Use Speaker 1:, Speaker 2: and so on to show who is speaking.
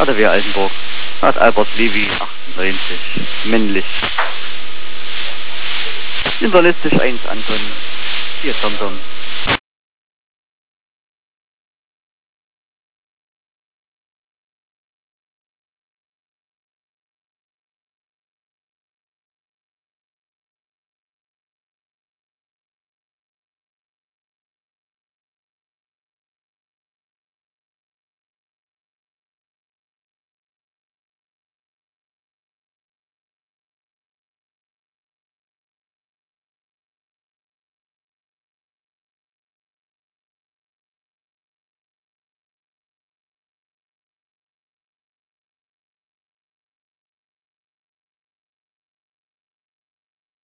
Speaker 1: ADW Altenburg. Hat Albert Levi 98. Männlich. Interlistisch 1 Anton. 4 TomTom.